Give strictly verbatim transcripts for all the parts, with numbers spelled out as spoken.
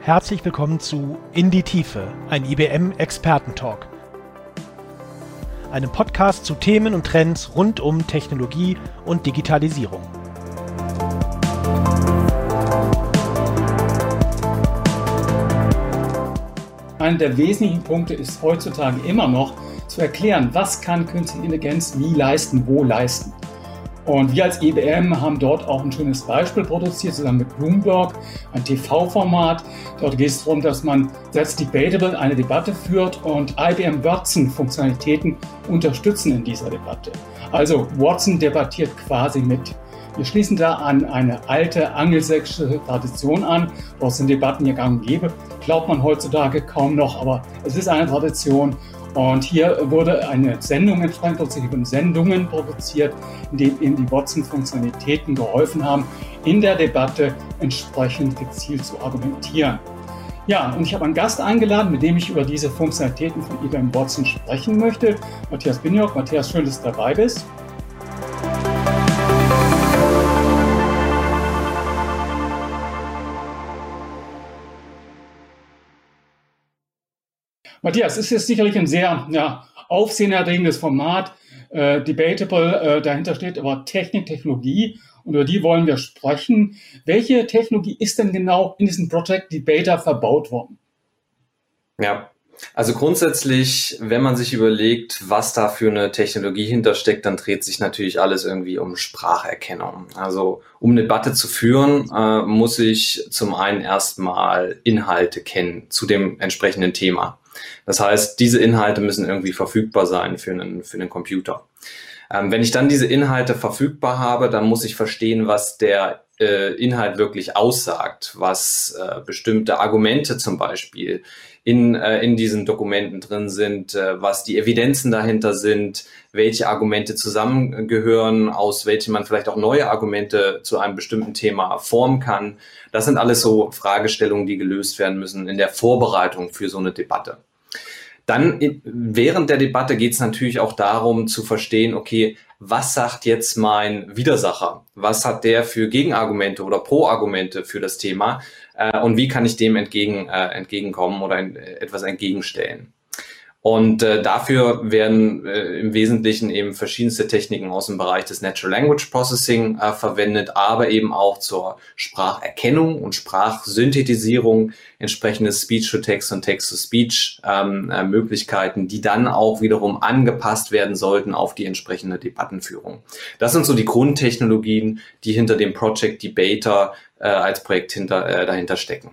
Herzlich willkommen zu In die Tiefe, ein I B M-Experten-Talk. Einem Podcast zu Themen und Trends rund um Technologie und Digitalisierung. Einer der wesentlichen Punkte ist heutzutage immer noch zu erklären, was kann künstliche Intelligenz wie leisten, wo leisten. Und wir als I B M haben dort auch ein schönes Beispiel produziert, zusammen mit Bloomberg, ein T V-Format. Dort geht es darum, dass man That's Debatable eine Debatte führt und I B M Watson-Funktionalitäten unterstützen in dieser Debatte. Also Watson debattiert quasi mit. Wir schließen da an eine alte angelsächsische Tradition an. Dort sind Debatten ja gang und gäbe. Glaubt man heutzutage kaum noch, aber es ist eine Tradition. Und hier wurde eine Sendung entsprechend, wurden Sendungen produziert, in denen eben die Watson-Funktionalitäten geholfen haben, in der Debatte entsprechend gezielt zu argumentieren. Ja, und ich habe einen Gast eingeladen, mit dem ich über diese Funktionalitäten von I B M Watson sprechen möchte. Matthias Binjock. Matthias, schön, dass du dabei bist. Matthias, es ist sicherlich ein sehr ja, aufsehenerregendes Format, äh, debatable, äh, dahinter steht aber Technik, Technologie und über die wollen wir sprechen. Welche Technologie ist denn genau in diesem Project Debater verbaut worden? Ja, also grundsätzlich, wenn man sich überlegt, was da für eine Technologie hintersteckt, dann dreht sich natürlich alles irgendwie um Spracherkennung. Also um eine Debatte zu führen, äh, muss ich zum einen erstmal Inhalte kennen zu dem entsprechenden Thema. Das heißt, diese Inhalte müssen irgendwie verfügbar sein für einen, für einen Computer. Ähm, wenn ich dann diese Inhalte verfügbar habe, dann muss ich verstehen, was der äh, Inhalt wirklich aussagt, was äh, bestimmte Argumente zum Beispiel in, äh, in diesen Dokumenten drin sind, äh, was die Evidenzen dahinter sind, welche Argumente zusammengehören, aus welchen man vielleicht auch neue Argumente zu einem bestimmten Thema formen kann. Das sind alles so Fragestellungen, die gelöst werden müssen in der Vorbereitung für so eine Debatte. Dann während der Debatte geht es natürlich auch darum zu verstehen, okay, was sagt jetzt mein Widersacher? Was hat der für Gegenargumente oder Pro-Argumente für das Thema? Äh, und wie kann ich dem entgegen, äh, entgegenkommen oder ein, etwas entgegenstellen? Und äh, dafür werden äh, im Wesentlichen eben verschiedenste Techniken aus dem Bereich des Natural Language Processing äh, verwendet, aber eben auch zur Spracherkennung und Sprachsynthetisierung, entsprechende Speech-to-Text und Text-to-Speech ähm, äh, Möglichkeiten, die dann auch wiederum angepasst werden sollten auf die entsprechende Debattenführung. Das sind so die Grundtechnologien, die hinter dem Project Debater äh, als Projekt hinter, äh, dahinter stecken.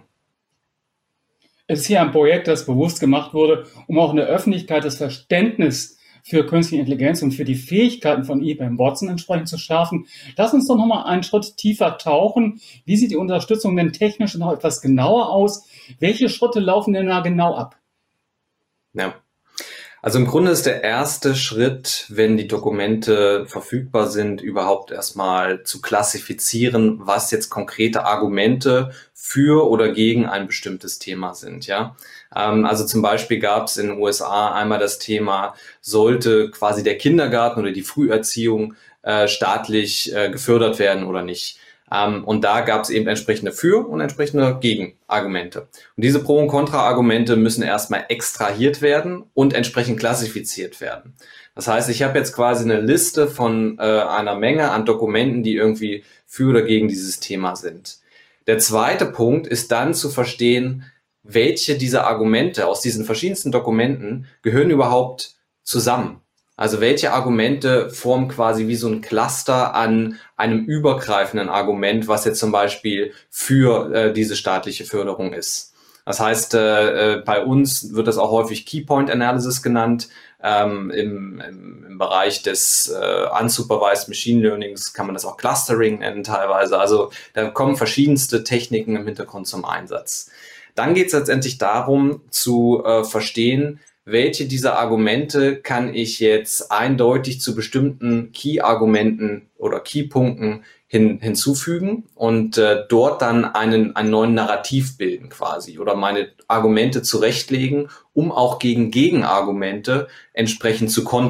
Es ist hier ein Projekt, das bewusst gemacht wurde, um auch in der Öffentlichkeit das Verständnis für künstliche Intelligenz und für die Fähigkeiten von I B M Watson entsprechend zu schärfen. Lass uns doch nochmal einen Schritt tiefer tauchen. Wie sieht die Unterstützung denn technisch noch etwas genauer aus? Welche Schritte laufen denn da genau ab? Ja. Also im Grunde ist der erste Schritt, wenn die Dokumente verfügbar sind, überhaupt erstmal zu klassifizieren, was jetzt konkrete Argumente für oder gegen ein bestimmtes Thema sind. Ja, ähm, also zum Beispiel gab es in den U S A einmal das Thema, sollte quasi der Kindergarten oder die Früherziehung äh, staatlich äh, gefördert werden oder nicht. Um, und da gab es eben entsprechende Für- und entsprechende Gegenargumente. Und diese Pro- und Kontra-Argumente müssen erstmal extrahiert werden und entsprechend klassifiziert werden. Das heißt, ich habe jetzt quasi eine Liste von äh, einer Menge an Dokumenten, die irgendwie für oder gegen dieses Thema sind. Der zweite Punkt ist dann zu verstehen, welche dieser Argumente aus diesen verschiedensten Dokumenten gehören überhaupt zusammen. Also welche Argumente formen quasi wie so ein Cluster an einem übergreifenden Argument, was jetzt zum Beispiel für äh, diese staatliche Förderung ist. Das heißt, äh, bei uns wird das auch häufig Keypoint Analysis genannt. Ähm, im, im, im Bereich des äh, Unsupervised Machine Learnings kann man das auch Clustering nennen teilweise. Also da kommen verschiedenste Techniken im Hintergrund zum Einsatz. Dann geht es letztendlich darum zu äh, verstehen, welche dieser Argumente kann ich jetzt eindeutig zu bestimmten Key-Argumenten oder Key-Punkten hin, hinzufügen und äh, dort dann einen, einen neuen Narrativ bilden quasi oder meine Argumente zurechtlegen, um auch gegen Gegenargumente entsprechend zu kontern.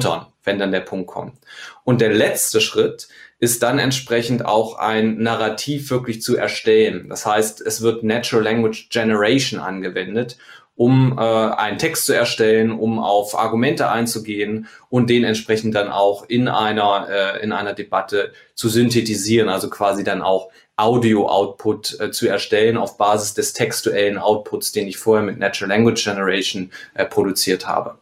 wenn dann der Punkt kommt. Und der letzte Schritt ist dann entsprechend auch ein Narrativ wirklich zu erstellen. Das heißt, es wird Natural Language Generation angewendet, um äh, einen Text zu erstellen, um auf Argumente einzugehen und den entsprechend dann auch in einer äh, in einer Debatte zu synthetisieren, also quasi dann auch Audio-Output äh, zu erstellen auf Basis des textuellen Outputs, den ich vorher mit Natural Language Generation äh, produziert habe.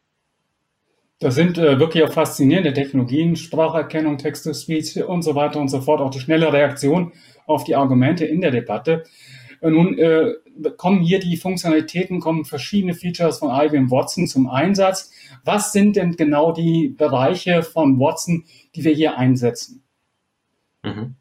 Das sind äh, wirklich auch faszinierende Technologien, Spracherkennung, Text-to-Speech und so weiter und so fort, auch die schnelle Reaktion auf die Argumente in der Debatte. Äh, nun äh, kommen hier die Funktionalitäten, kommen verschiedene Features von I B M Watson zum Einsatz. Was sind denn genau die Bereiche von Watson, die wir hier einsetzen? Mhm.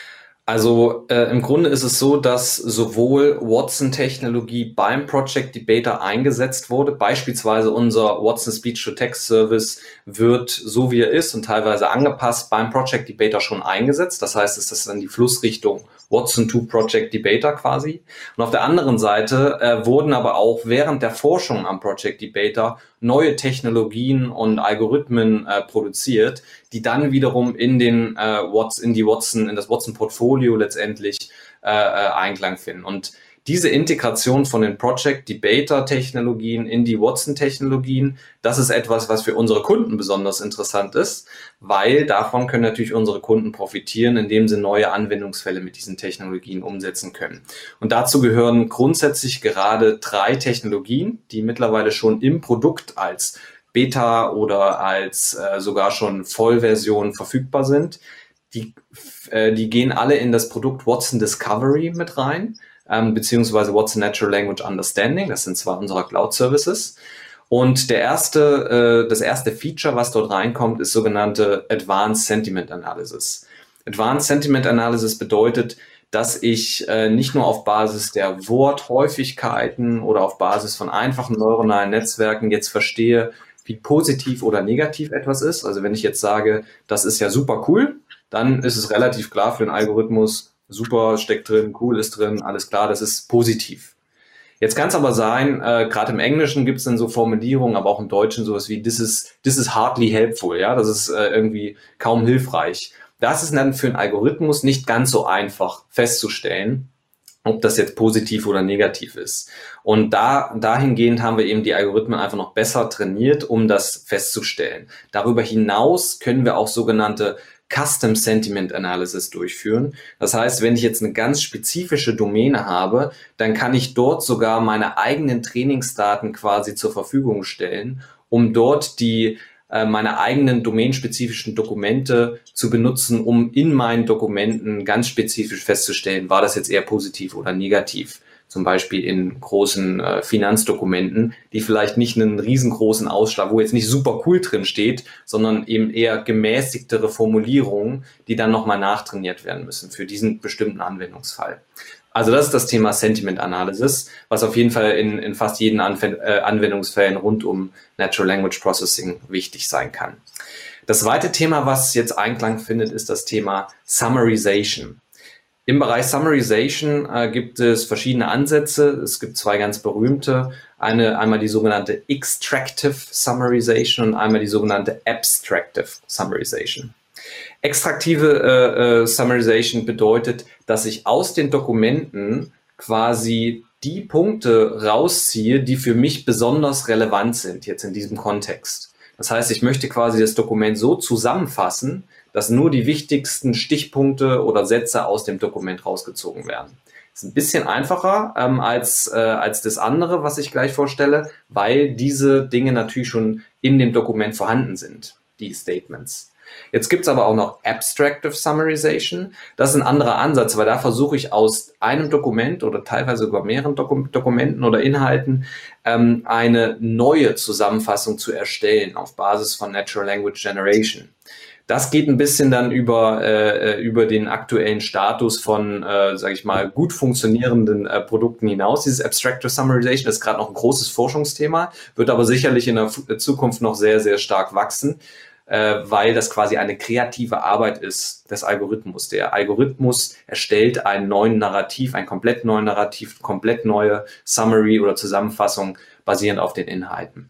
Also äh, im Grunde ist es so, dass sowohl Watson-Technologie beim Project Debater eingesetzt wurde. Beispielsweise unser Watson Speech-to-Text-Service wird, so wie er ist und teilweise angepasst, beim Project Debater schon eingesetzt. Das heißt, es ist dann die Flussrichtung Watson to Project Debater quasi. Und auf der anderen Seite äh, wurden aber auch während der Forschung am Project Debater neue Technologien und Algorithmen äh, produziert, die dann wiederum in den äh, Watson, in die Watson, in das Watson-Portfolio letztendlich äh, äh, Einklang finden. Und diese Integration von den Project Debater-Technologien in die Watson-Technologien, das ist etwas, was für unsere Kunden besonders interessant ist, weil davon können natürlich unsere Kunden profitieren, indem sie neue Anwendungsfälle mit diesen Technologien umsetzen können. Und dazu gehören grundsätzlich gerade drei Technologien, die mittlerweile schon im Produkt als Beta oder als äh, sogar schon Vollversion verfügbar sind. Die, äh, die gehen alle in das Produkt Watson Discovery mit rein, ähm, beziehungsweise Watson Natural Language Understanding. Das sind zwei unserer Cloud-Services. Und der erste, äh, das erste Feature, was dort reinkommt, ist sogenannte Advanced Sentiment Analysis. Advanced Sentiment Analysis bedeutet, dass ich äh, nicht nur auf Basis der Worthäufigkeiten oder auf Basis von einfachen neuronalen Netzwerken jetzt verstehe, wie positiv oder negativ etwas ist. Also wenn ich jetzt sage, das ist ja super cool, dann ist es relativ klar für den Algorithmus, super, steckt drin, cool ist drin, alles klar, das ist positiv. Jetzt kann es aber sein, äh, gerade im Englischen gibt es dann so Formulierungen, aber auch im Deutschen sowas wie this is, this is hardly helpful, ja, das ist äh, irgendwie kaum hilfreich. Das ist dann für einen Algorithmus nicht ganz so einfach festzustellen, ob das jetzt positiv oder negativ ist. Und da dahingehend haben wir eben die Algorithmen einfach noch besser trainiert, um das festzustellen. Darüber hinaus können wir auch sogenannte Custom Sentiment Analysis durchführen. Das heißt, wenn ich jetzt eine ganz spezifische Domäne habe, dann kann ich dort sogar meine eigenen Trainingsdaten quasi zur Verfügung stellen, um dort die meine eigenen domänenspezifischen Dokumente zu benutzen, um in meinen Dokumenten ganz spezifisch festzustellen, war das jetzt eher positiv oder negativ. Zum Beispiel in großen äh, Finanzdokumenten, die vielleicht nicht einen riesengroßen Ausschlag, wo jetzt nicht super cool drin steht, sondern eben eher gemäßigtere Formulierungen, die dann nochmal nachtrainiert werden müssen für diesen bestimmten Anwendungsfall. Also das ist das Thema Sentiment Analysis, was auf jeden Fall in, in fast jeden Anw- äh, Anwendungsfällen rund um Natural Language Processing wichtig sein kann. Das zweite Thema, was jetzt Einklang findet, ist das Thema Summarization. Im Bereich Summarization äh, gibt es verschiedene Ansätze. Es gibt zwei ganz berühmte. Eine, einmal die sogenannte Extractive Summarization und einmal die sogenannte Abstractive Summarization. Extraktive äh, äh, Summarization bedeutet, dass ich aus den Dokumenten quasi die Punkte rausziehe, die für mich besonders relevant sind, jetzt in diesem Kontext. Das heißt, ich möchte quasi das Dokument so zusammenfassen, dass nur die wichtigsten Stichpunkte oder Sätze aus dem Dokument rausgezogen werden. Das ist ein bisschen einfacher ähm, als, äh, als das andere, was ich gleich vorstelle, weil diese Dinge natürlich schon in dem Dokument vorhanden sind, die Statements. Jetzt gibt's aber auch noch Abstractive Summarization. Das ist ein anderer Ansatz, weil da versuche ich aus einem Dokument oder teilweise sogar mehreren Dokum- Dokumenten oder Inhalten ähm, eine neue Zusammenfassung zu erstellen auf Basis von Natural Language Generation. Das geht ein bisschen dann über äh, über den aktuellen Status von, äh, sage ich mal, gut funktionierenden äh, Produkten hinaus. Dieses Abstractive Summarization ist gerade noch ein großes Forschungsthema, wird aber sicherlich in der F- Zukunft noch sehr, sehr stark wachsen, äh, weil das quasi eine kreative Arbeit ist des Algorithmus. Der Algorithmus erstellt einen neuen Narrativ, ein komplett neuen Narrativ, komplett neue Summary oder Zusammenfassung basierend auf den Inhalten.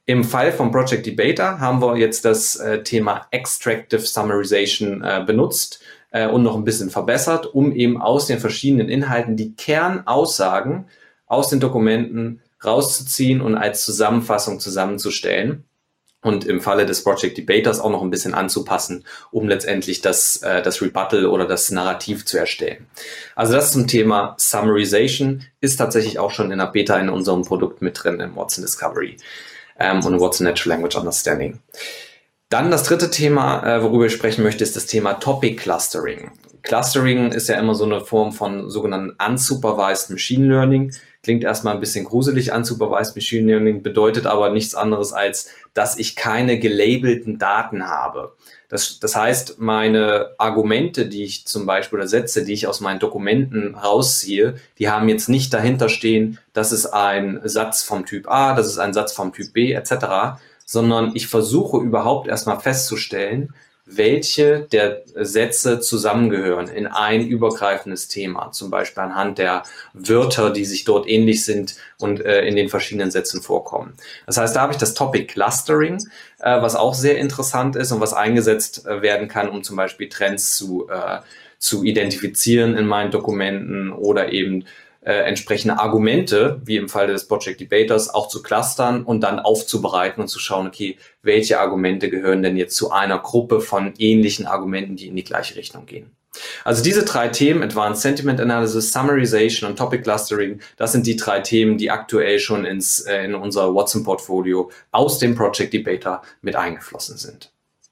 Im Fall von Project Debater haben wir jetzt das äh, Thema Extractive Summarization äh, benutzt äh, und noch ein bisschen verbessert, um eben aus den verschiedenen Inhalten die Kernaussagen aus den Dokumenten rauszuziehen und als Zusammenfassung zusammenzustellen. Und im Falle des Project Debaters auch noch ein bisschen anzupassen, um letztendlich das, äh, das Rebuttal oder das Narrativ zu erstellen. Also das zum Thema Summarization ist tatsächlich auch schon in der Beta in unserem Produkt mit drin, im Watson Discovery ähm, und Watson Natural Language Understanding. Dann das dritte Thema, äh, worüber ich sprechen möchte, ist das Thema Topic Clustering. Clustering ist ja immer so eine Form von sogenannten Unsupervised Machine Learning. Klingt erstmal ein bisschen gruselig, Unsupervised Machine Learning, bedeutet aber nichts anderes als, dass ich keine gelabelten Daten habe. Das, das heißt, meine Argumente, die ich zum Beispiel oder Sätze, die ich aus meinen Dokumenten rausziehe, die haben jetzt nicht dahinter stehen, das ist ein Satz vom Typ A, das ist ein Satz vom Typ B et cetera, sondern ich versuche überhaupt erstmal festzustellen, welche der Sätze zusammengehören in ein übergreifendes Thema, zum Beispiel anhand der Wörter, die sich dort ähnlich sind und äh, in den verschiedenen Sätzen vorkommen. Das heißt, da habe ich das Topic Clustering, äh, was auch sehr interessant ist und was eingesetzt äh, werden kann, um zum Beispiel Trends zu, äh, zu identifizieren in meinen Dokumenten oder eben Äh, entsprechende Argumente, wie im Fall des Project Debaters, auch zu clustern und dann aufzubereiten und zu schauen, okay, welche Argumente gehören denn jetzt zu einer Gruppe von ähnlichen Argumenten, die in die gleiche Richtung gehen. Also diese drei Themen, Advanced Sentiment Analysis, Summarization und Topic Clustering, das sind die drei Themen, die aktuell schon ins, äh, in unser Watson-Portfolio aus dem Project Debater mit eingeflossen sind.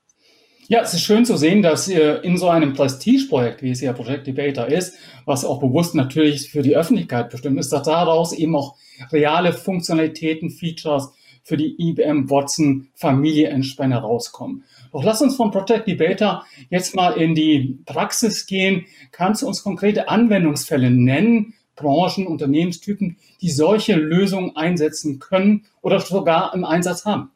Ja, es ist schön zu sehen, dass ihr in so einem Prestigeprojekt, wie es ja Project Debater ist, was auch bewusst natürlich für die Öffentlichkeit bestimmt ist, dass daraus eben auch reale Funktionalitäten, Features für die I B M Watson Familie entsprechend herauskommen. Doch lass uns von Project Debater jetzt mal in die Praxis gehen. Kannst du uns konkrete Anwendungsfälle nennen, Branchen, Unternehmenstypen, die solche Lösungen einsetzen können oder sogar im Einsatz haben?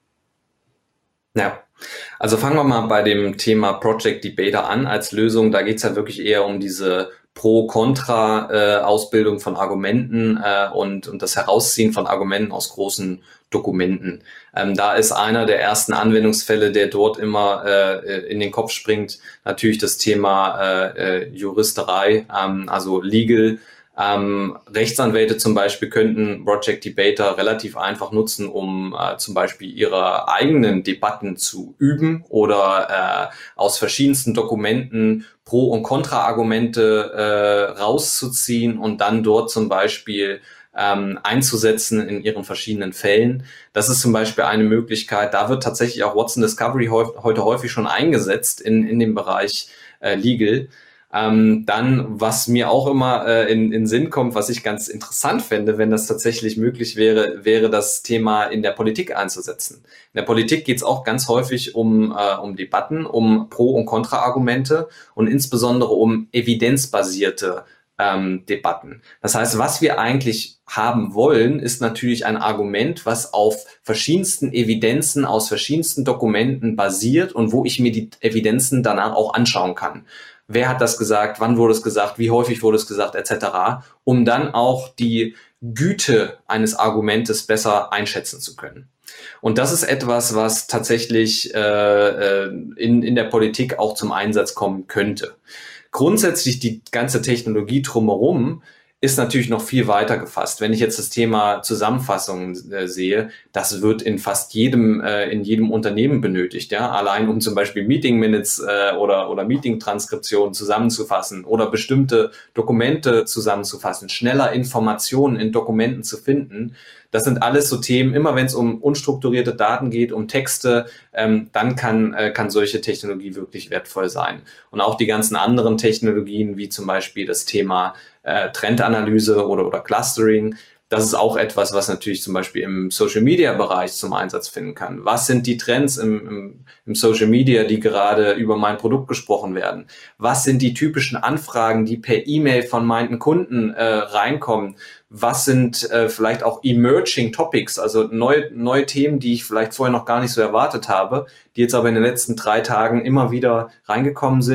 Ja. Also fangen wir mal bei dem Thema Project Debater an als Lösung. Da geht es ja wirklich eher um diese Pro-Kontra-Ausbildung äh, von Argumenten äh, und, und das Herausziehen von Argumenten aus großen Dokumenten. Ähm, da ist einer der ersten Anwendungsfälle, der dort immer äh, in den Kopf springt, natürlich das Thema äh, Juristerei, ähm, also Legal. Ähm, Rechtsanwälte zum Beispiel könnten Project Debater relativ einfach nutzen, um äh, zum Beispiel ihre eigenen Debatten zu üben oder äh, aus verschiedensten Dokumenten Pro- und Kontra-Argumente äh, rauszuziehen und dann dort zum Beispiel ähm, einzusetzen in ihren verschiedenen Fällen. Das ist zum Beispiel eine Möglichkeit. Da wird tatsächlich auch Watson Discovery häufig, heute häufig schon eingesetzt in, in dem Bereich äh, Legal. Ähm, dann, was mir auch immer äh, in, in Sinn kommt, was ich ganz interessant fände, wenn das tatsächlich möglich wäre, wäre das Thema in der Politik einzusetzen. In der Politik geht es auch ganz häufig um, äh, um Debatten, um Pro- und Kontra-Argumente und insbesondere um evidenzbasierte ähm, Debatten. Das heißt, was wir eigentlich haben wollen, ist natürlich ein Argument, was auf verschiedensten Evidenzen aus verschiedensten Dokumenten basiert und wo ich mir die Evidenzen danach auch anschauen kann. Wer hat das gesagt, wann wurde es gesagt, wie häufig wurde es gesagt, et cetera, um dann auch die Güte eines Argumentes besser einschätzen zu können. Und das ist etwas, was tatsächlich äh, in, in der Politik auch zum Einsatz kommen könnte. Grundsätzlich die ganze Technologie drumherum ist natürlich noch viel weiter gefasst. Wenn ich jetzt das Thema Zusammenfassungen äh, sehe, das wird in fast jedem äh, in jedem Unternehmen benötigt, ja, allein um zum Beispiel Meeting Minutes äh, oder oder Meeting Transkriptionen zusammenzufassen oder bestimmte Dokumente zusammenzufassen, schneller Informationen in Dokumenten zu finden. Das sind alles so Themen. Immer wenn es um unstrukturierte Daten geht, um Texte, ähm, dann kann äh, kann solche Technologie wirklich wertvoll sein. Und auch die ganzen anderen Technologien, wie zum Beispiel das Thema Äh, Trendanalyse oder, oder Clustering. Das ist auch etwas, was natürlich zum Beispiel im Social-Media-Bereich zum Einsatz finden kann. Was sind die Trends im, im, im Social-Media, die gerade über mein Produkt gesprochen werden? Was sind die typischen Anfragen, die per E-Mail von meinen Kunden äh, reinkommen? Was sind äh, vielleicht auch Emerging Topics, also neue, neue Themen, die ich vielleicht vorher noch gar nicht so erwartet habe, die jetzt aber in den letzten drei Tagen immer wieder reingekommen sind?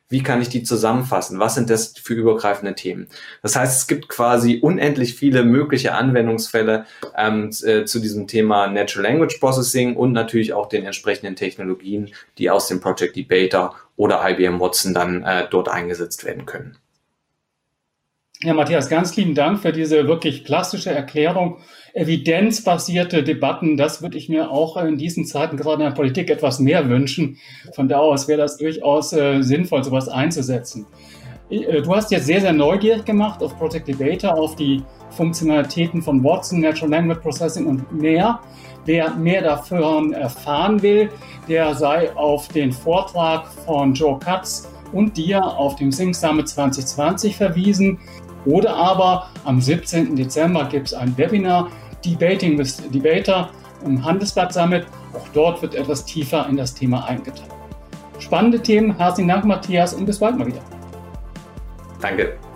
wie kann ich die zusammenfassen? Was sind das für übergreifende Themen? Das heißt, es gibt quasi unendlich viele mögliche Anwendungsfälle ähm, äh, zu diesem Thema Natural Language Processing und natürlich auch den entsprechenden Technologien, die aus dem Project Debater oder I B M Watson dann äh, dort eingesetzt werden können. Ja, Matthias, ganz lieben Dank für diese wirklich plastische Erklärung. Evidenzbasierte Debatten, das würde ich mir auch in diesen Zeiten gerade in der Politik etwas mehr wünschen. Von da aus wäre das durchaus äh, sinnvoll, sowas einzusetzen. Äh, du hast jetzt sehr, sehr neugierig gemacht auf Project Debater, auf die Funktionalitäten von Watson, Natural Language Processing und mehr. Wer mehr davon erfahren will, der sei auf den Vortrag von Joe Katz und dir auf dem Think Summit zwanzig zwanzig verwiesen. Oder aber am siebzehnten Dezember gibt es ein Webinar, Debating with Debater im Handelsblatt Summit. Auch dort wird etwas tiefer in das Thema eingetaucht. Spannende Themen. Herzlichen Dank, Matthias, und bis bald mal wieder. Danke.